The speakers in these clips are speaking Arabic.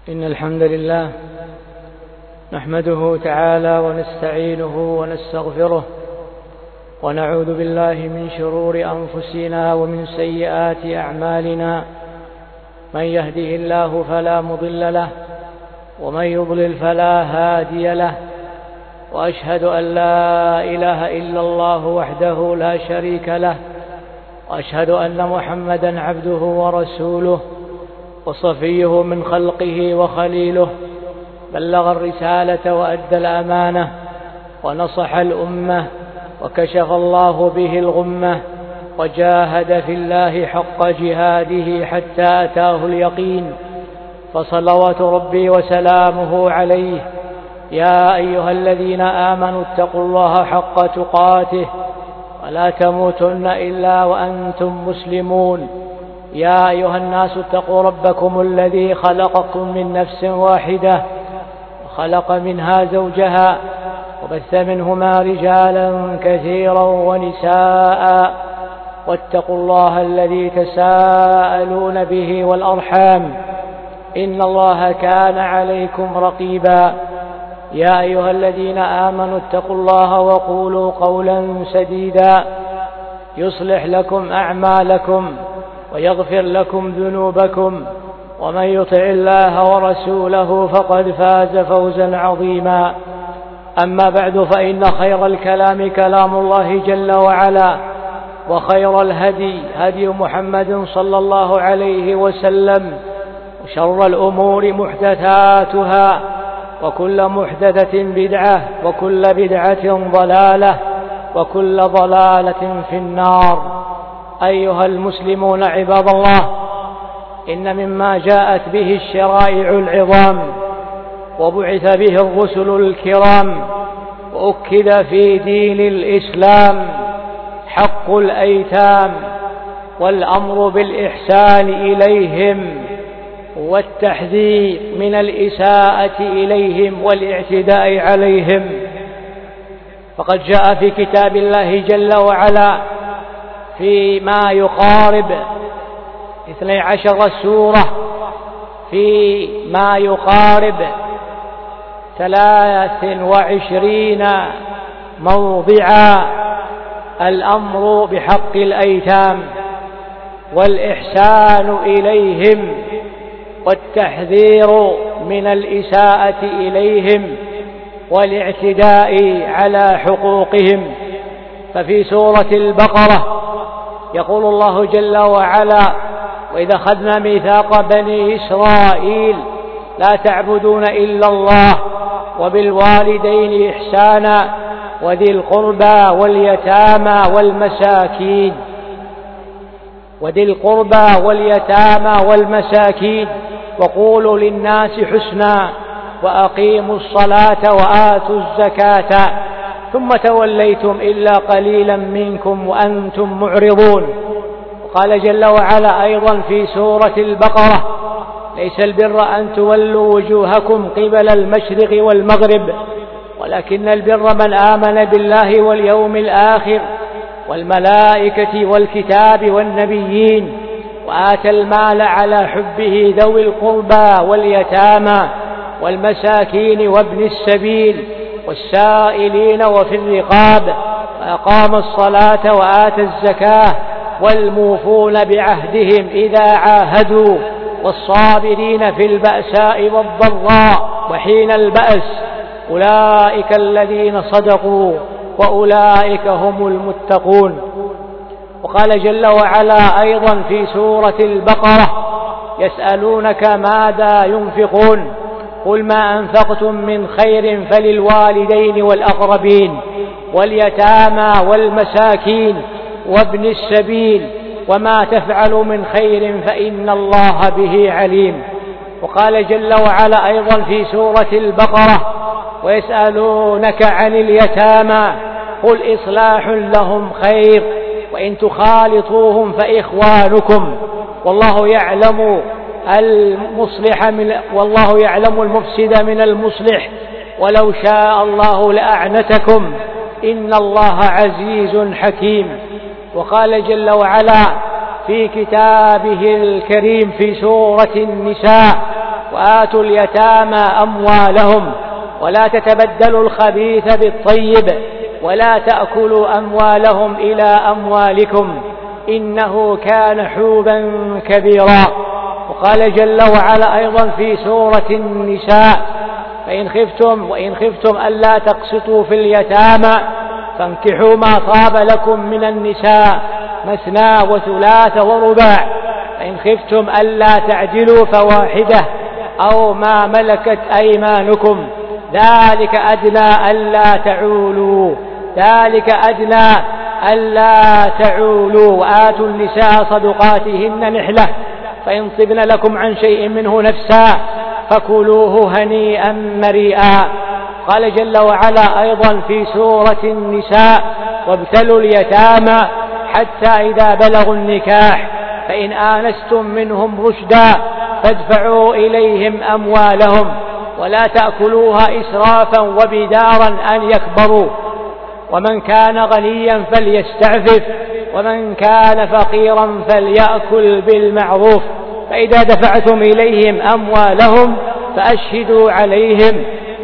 إن الحمد لله نحمده تعالى ونستعينه ونستغفره ونعوذ بالله من شرور أنفسنا ومن سيئات أعمالنا. من يهده الله فلا مضل له ومن يضلل فلا هادي له، وأشهد أن لا إله إلا الله وحده لا شريك له، وأشهد أن محمدا عبده ورسوله وصفيه من خلقه وخليله، بلغ الرسالة وأدى الأمانة ونصح الأمة وكشف الله به الغمة، وجاهد في الله حق جهاده حتى أتاه اليقين. فصلوات ربي وسلامه عليه. يا أيها الذين آمنوا اتقوا الله حق تقاته ولا تموتن إلا وأنتم مسلمون. يا أيها الناس اتقوا ربكم الذي خلقكم من نفس واحدة وخلق منها زوجها وبث منهما رجالا كثيرا ونساء، واتقوا الله الذي تساءلون به والأرحام، إن الله كان عليكم رقيبا. يا أيها الذين آمنوا اتقوا الله وقولوا قولا سديدا يصلح لكم أعمالكم ويغفر لكم ذنوبكم، ومن يطع الله ورسوله فقد فاز فوزا عظيما. أما بعد، فإن خير الكلام كلام الله جل وعلا، وخير الهدي هدي محمد صلى الله عليه وسلم، وشر الأمور محدثاتها، وكل محدثة بدعة، وكل بدعة ضلالة، وكل ضلالة في النار. أيها المسلمون عباد الله، إن مما جاءت به الشرائع العظام وبعث به الرسل الكرام وأكد في دين الإسلام حق الأيتام، والأمر بالإحسان إليهم، والتحذير من الإساءة إليهم والاعتداء عليهم. فقد جاء في كتاب الله جل وعلا فيما يقارب 12 سورة، فيما يقارب 23 موضعا الأمر بحق الأيتام والإحسان إليهم والتحذير من الإساءة إليهم والاعتداء على حقوقهم. ففي سورة البقرة يقول الله جل وعلا: وإذا أخذنا ميثاق بني إسرائيل لا تعبدون إلا الله وبالوالدين إحسانا وذي القربى واليتامى والمساكين وقولوا للناس حسنا وأقيموا الصلاة وآتوا الزكاة ثم توليتم إلا قليلا منكم وأنتم معرضون. وقال جل وعلا أيضا في سورة البقرة: ليس البر أن تولوا وجوهكم قبل المشرق والمغرب ولكن البر من آمن بالله واليوم الآخر والملائكة والكتاب والنبيين وآتى المال على حبه ذوي القربى واليتامى والمساكين وابن السبيل والسائلين وفي الرقاب وأقام الصلاة وآتى الزكاة والموفون بعهدهم إذا عاهدوا والصابرين في البأساء والضراء وحين البأس أولئك الذين صدقوا وأولئك هم المتقون. وقال جل وعلا أيضا في سورة البقرة: يسألونك ماذا ينفقون قل ما أنفقتم من خير فللوالدين والأقربين واليتامى والمساكين وابن السبيل وما تفعلوا من خير فإن الله به عليم. وقال جل وعلا أيضا في سورة البقرة: ويسألونك عن اليتامى قل إصلاح لهم خير وإن تخالطوهم فإخوانكم والله يعلم المفسد من المصلح ولو شاء الله لأعنتكم إن الله عزيز حكيم. وقال جل وعلا في كتابه الكريم في سورة النساء: وآتوا اليتامى أموالهم ولا تتبدلوا الخبيث بالطيب ولا تأكلوا أموالهم إلى أموالكم إنه كان حوبا كبيرا. وقال جل وعلا أيضا في سورة النساء وإن خفتم ألا تقسطوا في اليتامى فانكحوا ما طاب لكم من النساء مثنى وثلاث ورباع فإن خفتم ألا تعدلوا فواحدة أو ما ملكت أيمانكم ذلك أدنى ألا تعولوا وآتوا النساء صدقاتهن نحلة فإن طبن لكم عن شيء منه نفسا فكلوه هنيئا مريئا. قال جل وعلا أيضا في سورة النساء وابتلوا اليتامى حتى إذا بلغوا النكاح فإن آنستم منهم رشدا فادفعوا إليهم أموالهم ولا تأكلوها إسرافا وبدارا أن يكبروا ومن كان غنيا فليستعفف ومن كان فقيرا فليأكل بالمعروف فإذا دفعتم إليهم أموالهم فأشهدوا عليهم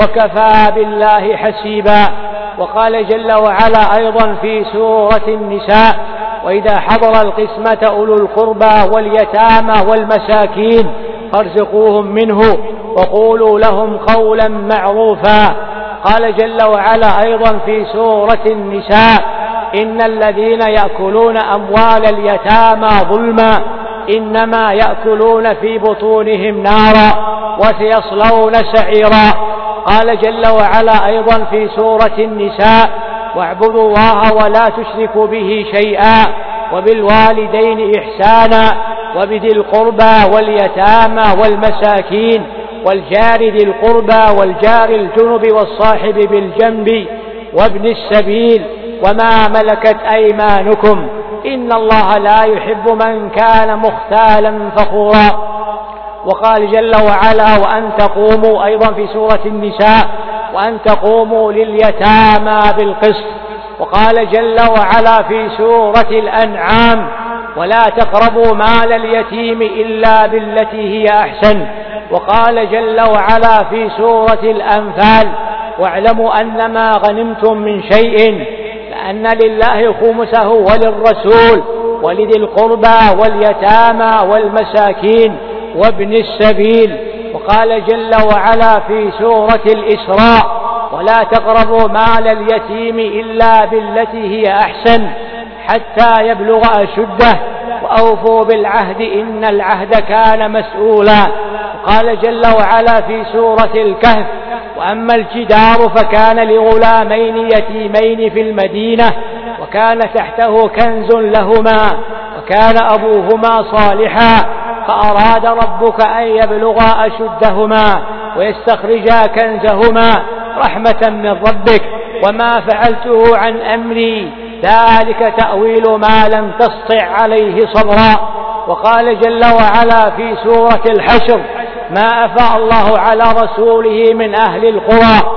وكفى بالله حسيبا. وقال جل وعلا أيضا في سورة النساء وإذا حضر القسمة أولو القربى واليتامى والمساكين فارزقوهم منه وقولوا لهم قولا معروفا. قال جل وعلا أيضا في سورة النساء إن الذين يأكلون أموال اليتامى ظلما إنما يأكلون في بطونهم نارا وسيصلون سعيرا. قال جل وعلا أيضا في سورة النساء واعبدوا الله ولا تشركوا به شيئا وبالوالدين إحسانا وبذي القربى واليتامى والمساكين والجار ذي القربى والجار الجنب والصاحب بالجنب وابن السبيل وما ملكت أيمانكم إن الله لا يحب من كان مختالا فخورا. وقال جل وعلا وأن تقوموا أيضا في سورة النساء وأن تقوموا لليتامى بالقسط. وقال جل وعلا في سورة الأنعام ولا تقربوا مال اليتيم إلا بالتي هي أحسن. وقال جل وعلا في سورة الأنفال واعلموا أن ما غنمتم من شيء فأن لله خمسه وللرسول ولذي القربى واليتامى والمساكين وابن السبيل. وقال جل وعلا في سورة الإسراء ولا تقربوا مال اليتيم إلا بالتي هي أحسن حتى يبلغ أشده وأوفوا بالعهد إن العهد كان مسؤولا. وقال جل وعلا في سورة الكهف وأما الجدار فكان لغلامين يتيمين في المدينة وكان تحته كنز لهما وكان أبوهما صالحا فأراد ربك أن يبلغا أشدهما ويستخرجا كنزهما رحمة من ربك وما فعلته عن أمري ذلك تأويل ما لم تسطع عليه صبرا. وقال جل وعلا في سورة الحشر ما أفاء الله على رسوله من أهل القرى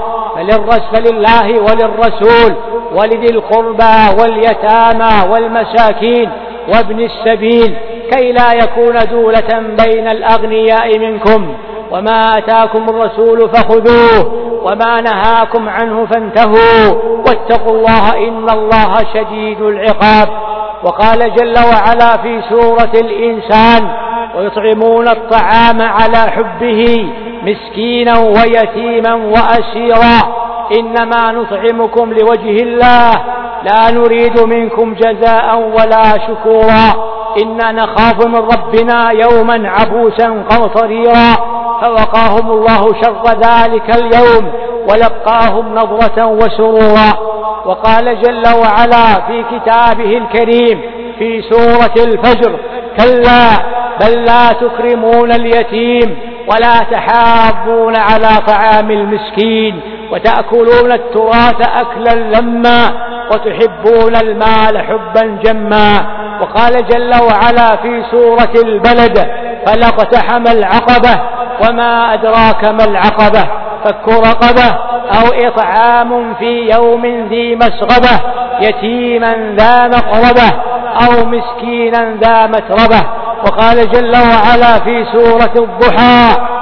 فلله وللرسول ولذي القربى واليتامى والمساكين وابن السبيل كي لا يكون دولة بين الأغنياء منكم وما أتاكم الرسول فخذوه وما نهاكم عنه فانتهوا واتقوا الله إن الله شديد العقاب. وقال جل وعلا في سورة الإنسان ويطعمون الطعام على حبه مسكينا ويتيما وأسيرا إنما نطعمكم لوجه الله لا نريد منكم جزاء ولا شكورا إنا نخاف من ربنا يوما عبوسا قمطريرا فوقاهم الله شر ذلك اليوم ولقاهم نضرة وسرورا. وقال جل وعلا في كتابه الكريم في سورة الفجر كلا بل لا تكرمون اليتيم ولا تحاضون على طعام المسكين وتأكلون التراث أكلا لما وتحبون المال حبا جما. وقال جل وعلا في سورة البلد فلا اقتحم العقبة وما أدراك ما العقبة فك رقبة أو إطعام في يوم ذي مسغبة يتيما ذا مقربة أو مسكينا ذا متربة. وقال جل وعلا في سورة الضحى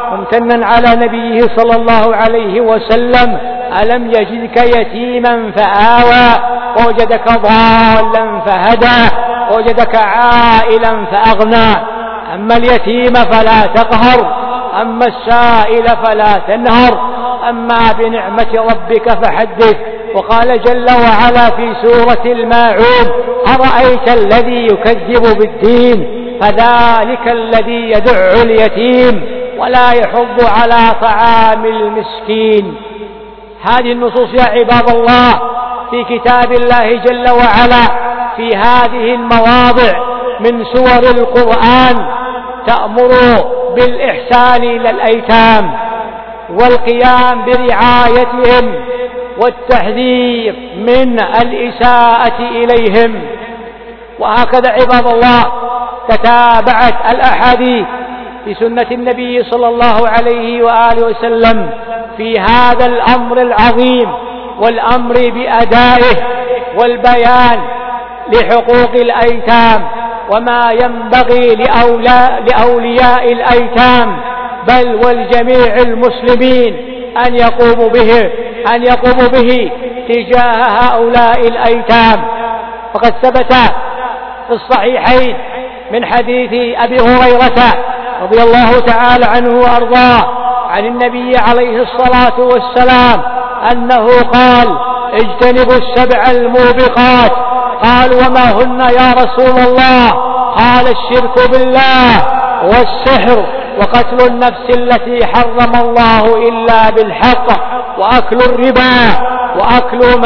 ممتنا على نبيه صلى الله عليه وسلم: ألم يجدك يتيما فآوى ووجدك ضالا فهدى ووجدك عائلا فأغنى. أما اليتيم فلا تقهر، أما السائل فلا تنهر، أما بنعمة ربك فحدث. وقال جل وعلا في سورة الماعون: أرأيت الذي يكذب بالدين فذلك الذي يدع اليتيم ولا يحض على طعام المسكين. هذه النصوص يا عباد الله في كتاب الله جل وعلا في هذه المواضع من سور القرآن تأمر بالإحسان إلى الأيتام والقيام برعايتهم والتحذير من الإساءة إليهم. وهكذا عباد الله تتابعت الأحاديث في سنة النبي صلى الله عليه وآله وسلم في هذا الأمر العظيم والأمر بأدائه والبيان لحقوق الأيتام وما ينبغي لأولياء الأيتام بل والجميع المسلمين أن يقوموا به تجاه هؤلاء الأيتام. فقد ثبت في الصحيحين من حديث أبي هريرة رضي الله تعالى عنه وأرضاه عن النبي عليه الصلاة والسلام أنه قال: اجتنبوا السبع الموبقات. قال: وما هن يا رسول الله؟ قال: الشرك بالله والسحر وقتل النفس التي حرم الله إلا بالحق وأكل الربا وأكل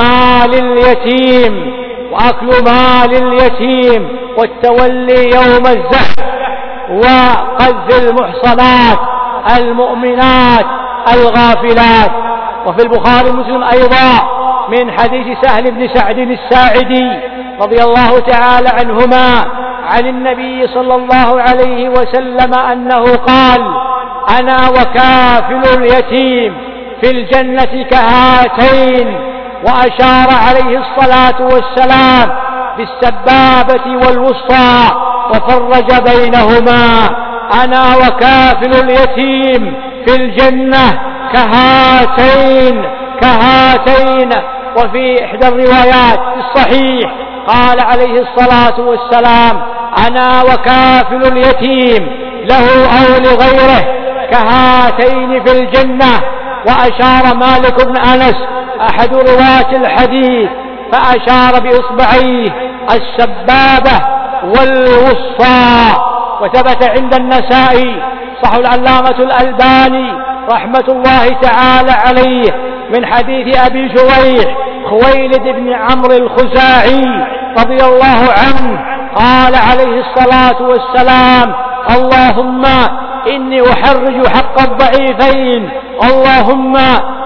مال اليتيم والتولي يوم الزحف وقذف المحصنات المؤمنات الغافلات. وفي البخاري ومسلم أيضا من حديث سهل بن سعد الساعدي رضي الله تعالى عنهما عن النبي صلى الله عليه وسلم أنه قال: أنا وكافل اليتيم في الجنة كهاتين. وأشار عليه الصلاة والسلام بالسبابة والوسطى وفرج بينهما: أنا وكافل اليتيم في الجنة كهاتين. وفي إحدى الروايات في الصحيح قال عليه الصلاة والسلام: أنا وكافل اليتيم له أو لغيره كهاتين في الجنة. وأشار مالك بن أنس أحد رواة الحديث فأشار بإصبعيه السبابة والوسطى. وثبت عند النسائي صح العلامة الألباني رحمة الله تعالى عليه من حديث أبي جريح خويلد بن عمرو الخزاعي رضي الله عنه قال عليه الصلاة والسلام: اللهم إني أحرج حق الضعيفين، اللهم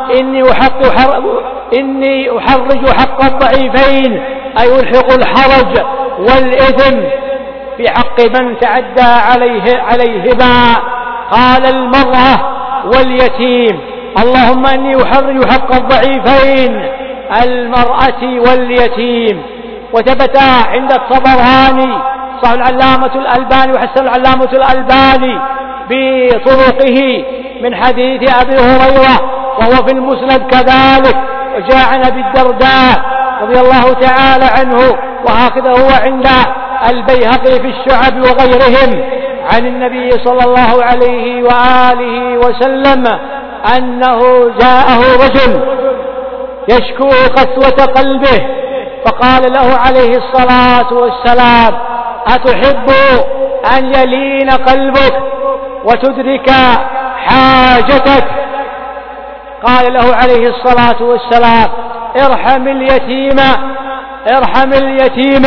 إني أحرج حق الضعيفين، أي ألحق الحرج والإثم في حق من تعدى عليهما. قال: المرأة واليتيم. اللهم إني أحرج حق الضعيفين المرأة واليتيم. وثبت عند الطبراني صح العلامة الألباني وحسن العلامة الألباني بطرقه من حديث أبي هريرة وهو في المسند كذلك. وجاء عن أبي الدرداء رضي الله تعالى عنه وهكذا هو عند البيهقي في الشعب وغيرهم عن النبي صلى الله عليه وآله وسلم أنه جاءه رجل يشكو قسوة قلبه فقال له عليه الصلاة والسلام: أتحب أن يلين قلبك وتدرك حاجتك؟ قال له عليه الصلاة والسلام: ارحم اليتيم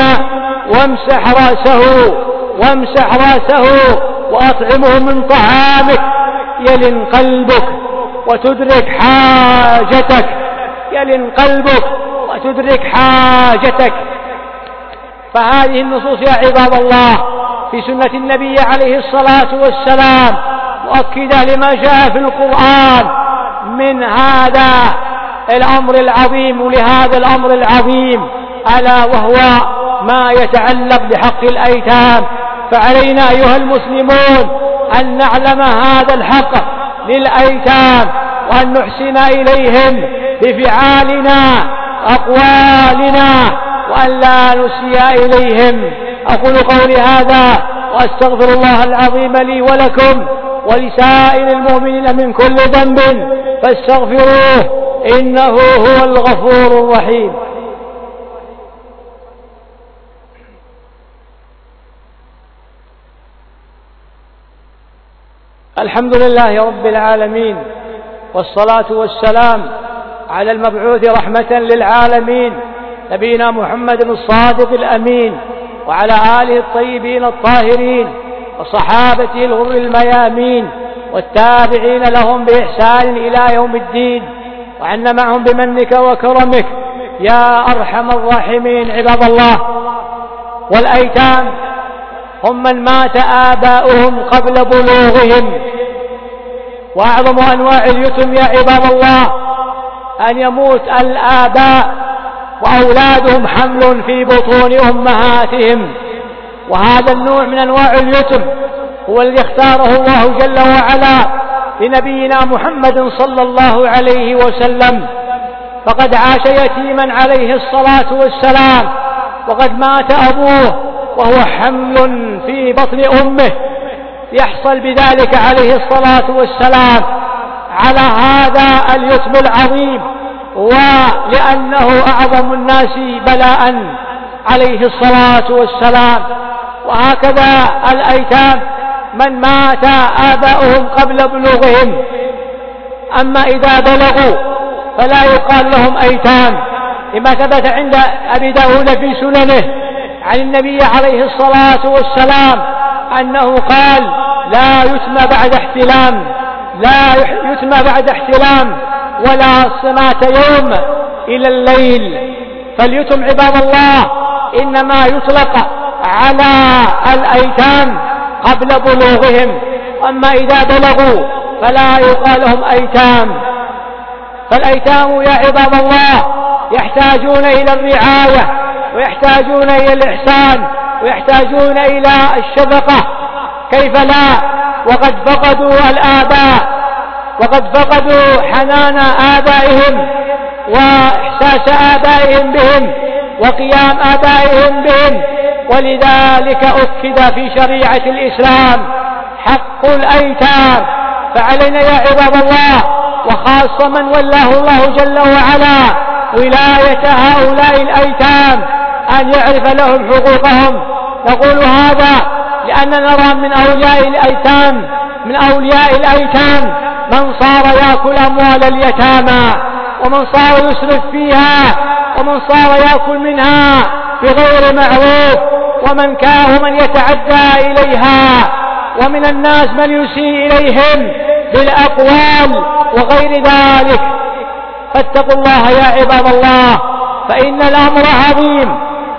وامسح رأسه وأطعمه من طعامك يلن قلبك وتدرك حاجتك. فهذه النصوص يا عباد الله في سنة النبي عليه الصلاة والسلام مؤكدة لما جاء في القرآن من هذا الأمر العظيم ولهذا الأمر العظيم ألا وهو ما يتعلق بحق الأيتام. فعلينا أيها المسلمون أن نعلم هذا الحق للأيتام، وأن نحسن إليهم بفعالنا أقوالنا، وأن لا نسيء إليهم. أقول قولي هذا وأستغفر الله العظيم لي ولكم ولسائر المؤمنين من كل ذنب فاستغفروه إنه هو الغفور الرحيم. الحمد لله رب العالمين، والصلاة والسلام على المبعوث رحمة للعالمين نبينا محمد الصادق الأمين، وعلى آله الطيبين الطاهرين وصحابته الغر الميامين والتابعين لهم بإحسان إلى يوم الدين، وعنا معهم بمنك وكرمك يا أرحم الراحمين. عباد الله، والأيتام هم من مات آباؤهم قبل بلوغهم، وأعظم أنواع اليتم يا عباد الله أن يموت الآباء وأولادهم حمل في بطون أمهاتهم، وهذا النوع من أنواع اليتم هو الذي اختاره الله جل وعلا لنبينا محمد صلى الله عليه وسلم، فقد عاش يتيما عليه الصلاة والسلام، وقد مات أبوه وهو حمل في بطن أمه، يحصل بذلك عليه الصلاة والسلام على هذا اليتم العظيم، ولأنه أعظم الناس بلاء عليه الصلاة والسلام. وهكذا الأيتام من مات آباؤهم قبل بلوغهم، أما إذا بلغوا فلا يقال لهم أيتام، لما ثبت عند أبي داود في سننه عن النبي عليه الصلاة والسلام أنه قال: لا يتم بعد احتلام، لا يتم بعد احتلام، ولا صمات يوم إلى الليل. فاليتم عباد الله إنما يطلق على الأيتام قبل بلوغهم، أما إذا بلغوا فلا يقال لهم أيتام. فالأيتام يا عباد الله يحتاجون إلى الرعاية، ويحتاجون إلى الإحسان، ويحتاجون إلى الشفقة، كيف لا وقد فقدوا الآباء، وقد فقدوا حنان آبائهم وإحساس آبائهم بهم وقيام آبائهم بهم. ولذلك أكد في شريعة الإسلام حق الأيتام. فعلينا يا عباد الله، وخاصة من ولاه الله جل وعلا ولاية هؤلاء الأيتام، أن يعرف لهم حقوقهم. نقول هذا لأننا نرى من أولياء الأيتام من صار يأكل أموال اليتامى، ومن صار يسرف فيها، ومن صار يأكل منها بغير معروف، ومن يتعدى إليها، ومن الناس من يسيء إليهم بالأقوال وغير ذلك. فاتقوا الله يا عباد الله، فإن الأمر عظيم.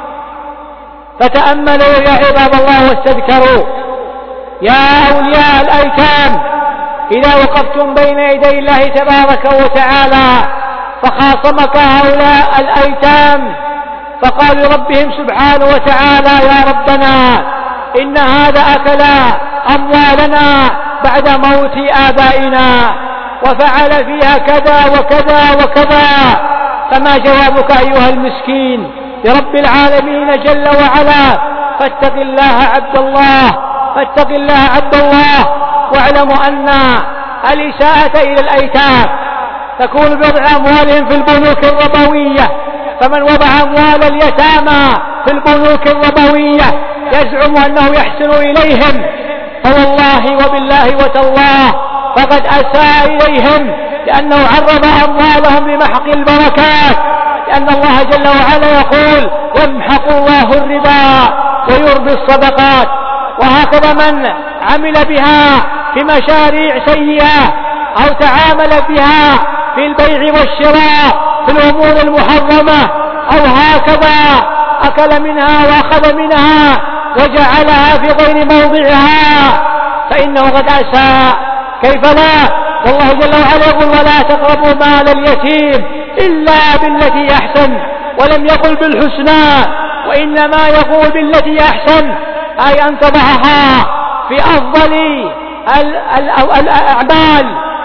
فتأملوا يا عباد الله واستذكروا يا أولياء الأيتام، إذا وقفتم بين يدي الله تبارك وتعالى فخاصمك هؤلاء الأيتام، فقالوا ربهم سبحانه وتعالى: يا ربنا إن هذا أكل أموالنا بعد موت آبائنا، وفعل فيها كذا وكذا وكذا، فما جوابك أيها المسكين لرب العالمين جل وعلا؟ فاتق الله عبد الله، فاتق الله عبد الله، واعلموا أن الإساءة إلى الأيتام تكون بوضع أموالهم في البنوك الربوية. فمن وضع أموال اليتامى في البنوك الربوية يزعم أنه يحسن إليهم، فوالله وبالله وتالله فقد أساء إليهم، لأنه عرض أموالهم لمحق البركات، لأن الله جل وعلا يقول: يمحق الله الربا ويربي الصدقات. وهكذا من عمل بها في مشاريع سيئة أو تعامل بها في البيع والشراء في الأمور المحرمة، أو هكذا أكل منها وأخذ منها وجعلها في غير موضعها، فإنه قد أساء. كيف لا؟ والله جل وعلا يقول: ولا تقربوا مال اليتيم إلا بالتي أحسن، ولم يقل بالحسنى، وإنما يقول بالتي أحسن، أي أن تضعها في أفضل الأعمال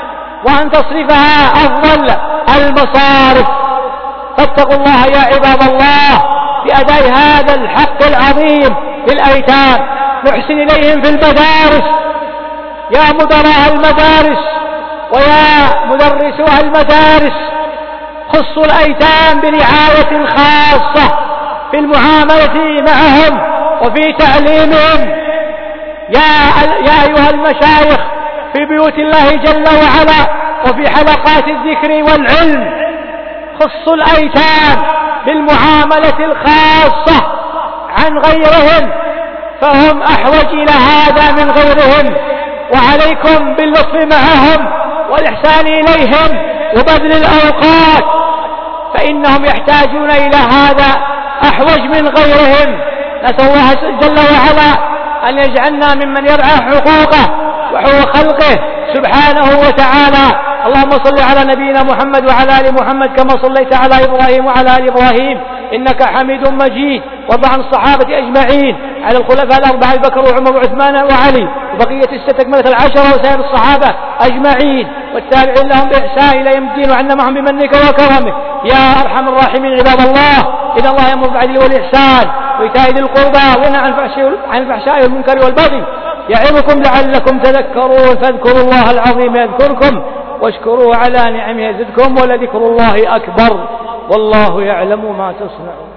وأن تصرفها أفضل المصارف. فاتقوا الله يا عباد الله بأداء هذا الحق العظيم للأيتام. نحسن إليهم في المدارس، يا مدراء المدارس ويا مدرسوها المدارس، خصوا الأيتام برعاية خاصة في المعاملة معهم وفي تعليمهم. يا أيها المشايخ في بيوت الله جل وعلا وفي حلقات الذكر والعلم، خصوا الأيتام بالمعاملة الخاصة عن غيرهم، فهم أحوج إلى هذا من غيرهم. وعليكم باللطف معهم والإحسان إليهم وبذل الأوقات، فإنهم يحتاجون إلى هذا أحوج من غيرهم. نسأل الله جل وعلا أن يجعلنا ممن يرعى حقوقه وحقوق خلقه سبحانه وتعالى. اللهم صل على نبينا محمد وعلى آل محمد كما صليت على إبراهيم وعلى آل إبراهيم إنك حميد مجيد. وارض عن الصحابة أجمعين على الخلفاء الأربعة أبي بكر وعمر وعثمان وعلي وبقية الستة أكملة العشرة وسائر الصحابة أجمعين والتابعين لهم بإحسان إلى يوم الدين، وعنا معهم بمنك وكرمك يا أرحم الراحمين. عباد الله، إن الله يأمر بالعدل والإحسان وإيتاء ذي القربى وينهى عن الفحشاء والمنكر والبغي يعظكم لعلكم تذكرون. فاذكروا الله العظيم يذكركم واشكروه على نعمه يزدكم ولذكر الله أكبر والله يعلم ما تصنعون.